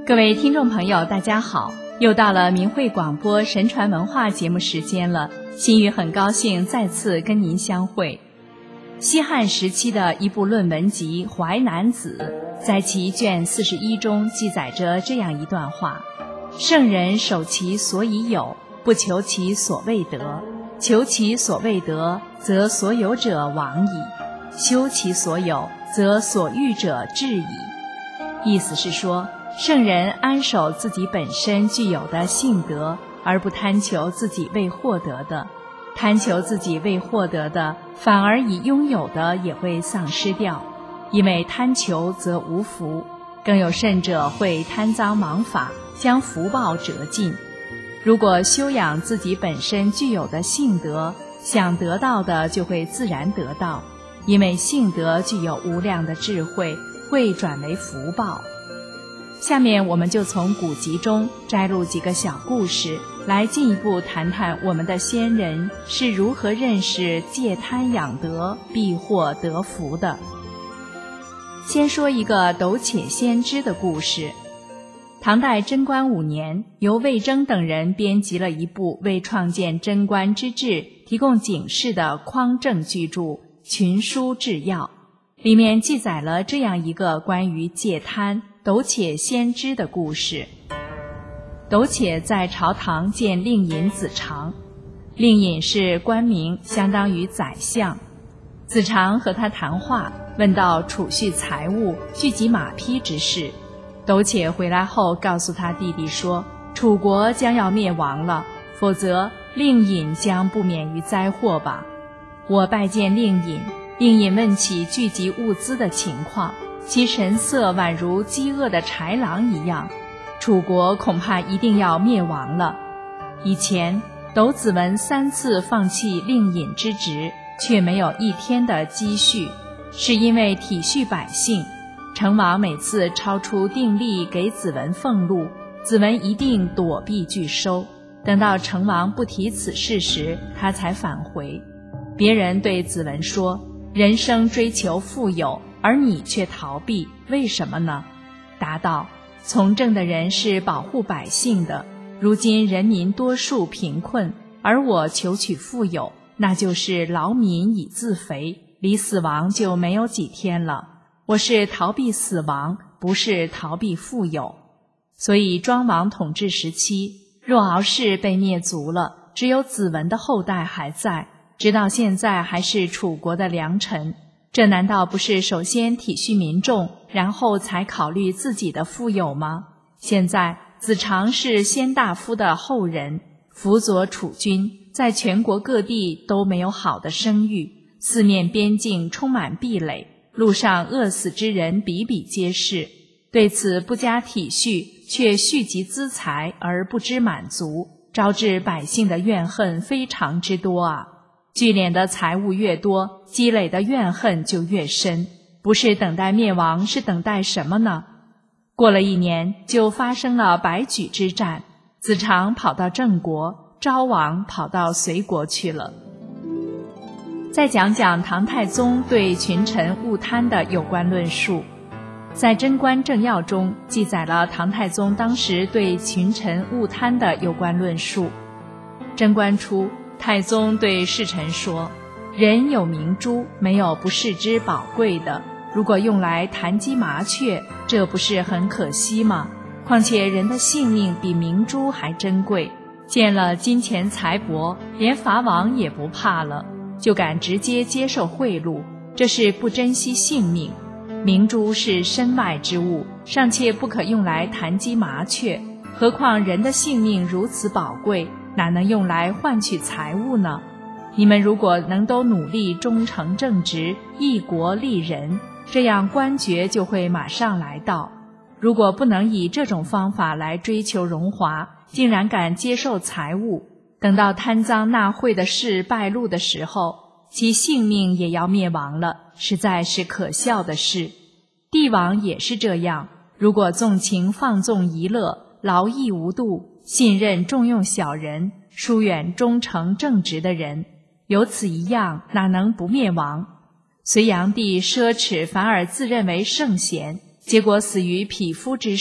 各位听众朋友大家好，又到了明慧广播神传文化节目时间了，心语很高兴再次跟您相会。西汉时期的一部论文集《淮南子》在其卷41中记载着这样一段话：圣人守其所以有，不求其所未得，求其所未得，则所有者亡矣；修其所有，则所欲者至矣。意思是说，圣人安守自己本身具有的性德，而不贪求自己未获得的。贪求自己未获得的，反而已拥有的也会丧失掉，因为贪求则无福，更有甚者会贪赃枉法，将福报折尽。如果修养自己本身具有的性德，想得到的就会自然得到，因为性德具有无量的智慧，会转为福报。下面我们就从古籍中摘录几个小故事，来进一步谈谈我们的先人是如何认识戒贪养德必获得福的。先说一个斗且先知的故事。唐代贞观5年，由魏征等人编辑了一部为创建贞观之治提供警示的匡正巨著《群书治要》，里面记载了这样一个关于戒贪斗且先知的故事。斗且在朝堂见令尹子长，令尹是官名，相当于宰相。子长和他谈话，问到储蓄财物、聚集马匹之事。斗且回来后告诉他弟弟说，楚国将要灭亡了，否则令尹将不免于灾祸吧。我拜见令尹，令尹问起聚集物资的情况，其神色宛如饥饿的豺狼一样，楚国恐怕一定要灭亡了。以前斗子文3次放弃令尹之职，却没有一天的积蓄，是因为体恤百姓。成王每次超出定例给子文俸禄，子文一定躲避拒收，等到成王不提此事时，他才返回。别人对子文说，人生追求富有，而你却逃避，为什么呢？答道，从政的人是保护百姓的，如今人民多数贫困，而我求取富有，那就是劳民以自肥，离死亡就没有几天了。我是逃避死亡，不是逃避富有。所以庄王统治时期，若敖氏被灭族了，只有子文的后代还在，直到现在还是楚国的良臣。这难道不是首先体恤民众，然后才考虑自己的富有吗？现在子长是先大夫的后人，辅佐楚军，在全国各地都没有好的声誉，四面边境充满壁垒，路上饿死之人比比皆是，对此不加体恤，却蓄积资财而不知满足，招致百姓的怨恨非常之多啊！聚敛的财物越多，积累的怨恨就越深，不是等待灭亡，是等待什么呢？过了1年，就发生了白举之战，子长跑到郑国，昭王跑到隋国去了。再讲讲唐太宗对群臣勿贪的有关论述。在《贞观政要》中记载了唐太宗当时对群臣勿贪的有关论述。贞观初，太宗对侍臣说，人有明珠，没有不视之宝贵的，如果用来弹击麻雀，这不是很可惜吗？况且人的性命比明珠还珍贵，见了金钱财帛，连伐王也不怕了，就敢直接接受贿赂，这是不珍惜性命。明珠是身外之物，尚且不可用来弹击麻雀，何况人的性命如此宝贵，哪能用来换取财物呢？你们如果能都努力忠诚正直，益国利人，这样官爵就会马上来到。如果不能以这种方法来追求荣华，竟然敢接受财物，等到贪赃纳贿的事败露的时候，其性命也要灭亡了，实在是可笑的事。帝王也是这样，如果纵情放纵逸乐，劳逸无度，信任重用小人，疏远忠诚正直的人，有此一样，哪能不灭亡？隋炀帝奢侈，反而自认为圣贤，结果死于匹夫之手，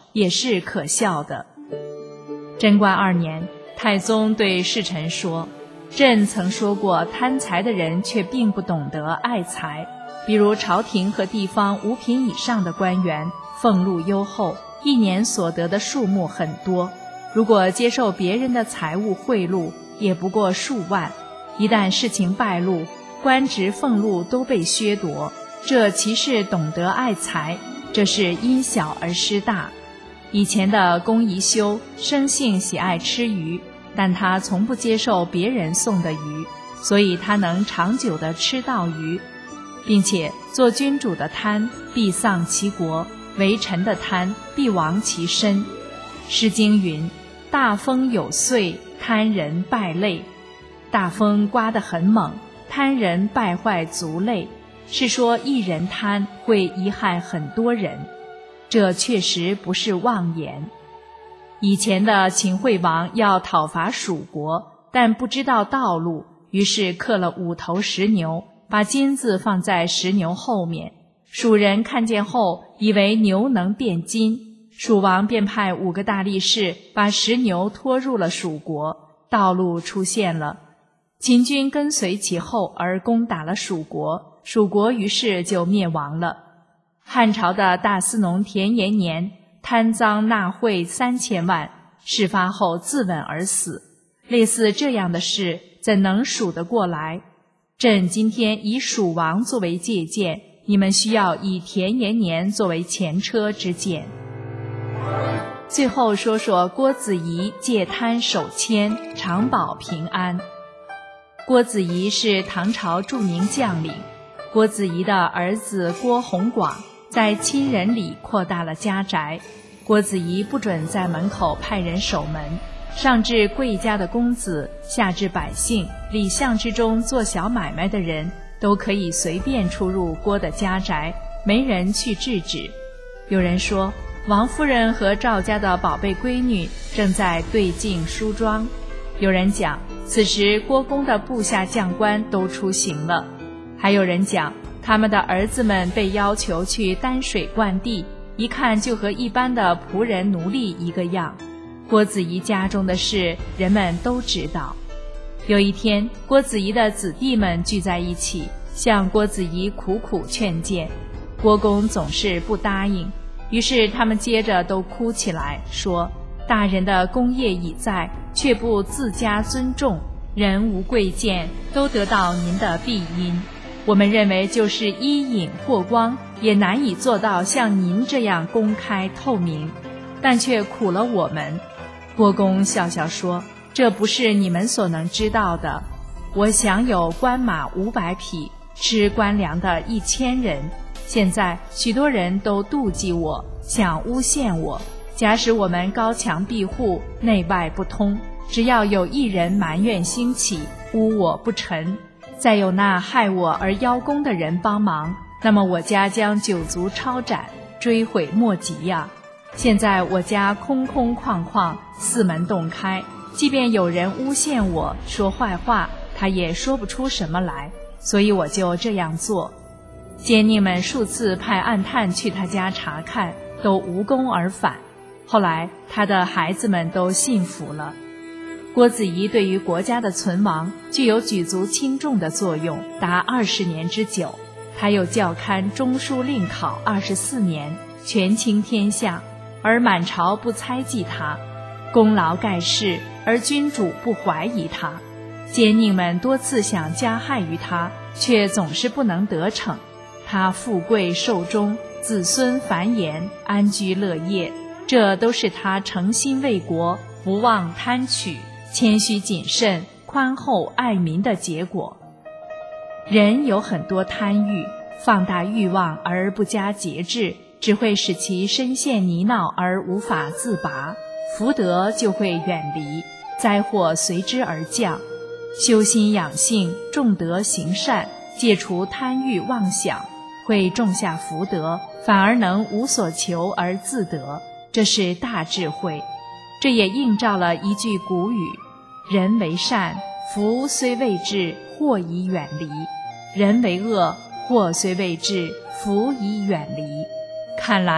也是可笑的。贞观2年，太宗对侍臣说：朕曾说过，贪财的人却并不懂得爱财。比如朝廷和地方5品以上的官员，俸禄优厚，一年所得的数目很多，如果接受别人的财物贿赂，也不过数万。一旦事情败露，官职俸禄都被削夺，这岂是懂得爱财？这是因小而失大。以前的公宜修生性喜爱吃鱼，但他从不接受别人送的鱼，所以他能长久地吃到鱼，并且做君主的贪必丧其国，为臣的贪必亡其身。诗经云：大风有岁，贪人败类。大风刮得很猛，贪人败坏族类，是说一人贪会贻害很多人，这确实不是妄言。以前的秦惠王要讨伐蜀国，但不知道道路，于是刻了5头石牛，把金子放在石牛后面。蜀人看见后，以为牛能变金，蜀王便派5个大力士把石牛拖入了蜀国，道路出现了。秦军跟随其后而攻打了蜀国，蜀国于是就灭亡了。汉朝的大司农田延年贪赃纳贿3000万，事发后自刎而死。类似这样的事，怎能数得过来？朕今天以蜀王作为借鉴，你们需要以田延年作为前车之鉴。最后说说郭子仪戒贪守谦，常保平安。郭子仪是唐朝著名将领。郭子仪的儿子郭弘广在亲人里扩大了家宅，郭子仪不准在门口派人守门，上至贵家的公子，下至百姓，里巷之中做小买卖的人都可以随便出入郭的家宅，没人去制止。有人说，王夫人和赵家的宝贝闺女正在对镜梳妆。有人讲，此时郭公的部下将官都出行了。还有人讲，他们的儿子们被要求去担水灌地，一看就和一般的仆人奴隶一个样。郭子仪家中的事，人们都知道。有一天，郭子仪的子弟们聚在一起，向郭子仪苦苦劝谏，郭公总是不答应，于是他们接着都哭起来，说：大人的功业已在，却不自家尊重，人无贵贱，都得到您的庇荫。我们认为就是伊尹霍光，也难以做到像您这样公开透明，但却苦了我们。郭公笑笑说：这不是你们所能知道的。我享有官马500匹，吃官粮的1000人，现在许多人都妒忌我，想诬陷我。假使我们高墙壁户，内外不通，只要有一人埋怨兴起，污我不臣，再有那害我而邀功的人帮忙，那么我家将9族抄斩，追悔莫及呀。现在我家空空旷旷，四门洞开，即便有人诬陷我说坏话，他也说不出什么来，所以我就这样做。奸佞们数次派暗探去他家查看，都无功而返。后来他的孩子们都信服了。郭子仪对于国家的存亡具有举足轻重的作用，达20年之久。他又校勘中书令考24年，权倾天下，而满朝不猜忌他，功劳盖世，而君主不怀疑他。奸佞们多次想加害于他，却总是不能得逞。他富贵寿终，子孙繁衍，安居乐业，这都是他诚心为国，不忘贪取，谦虚谨慎，宽厚爱民的结果。人有很多贪欲，放大欲望而不加节制，只会使其深陷泥淖而无法自拔，福德就会远离，灾祸随之而降。修心养性，重德行善，戒除贪欲妄想，会种下福德，反而能无所求而自得，这是大智慧。这也映照了一句古语：人为善，福虽未至，祸已远离；人为恶，祸虽未至，福已远离。看来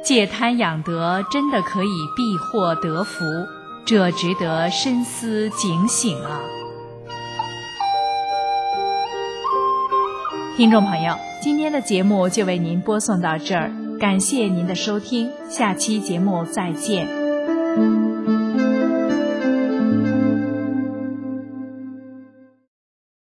戒贪养德真的可以避祸得福，这值得深思警醒啊！听众朋友，今天的节目就为您播送到这儿，感谢您的收听，下期节目再见。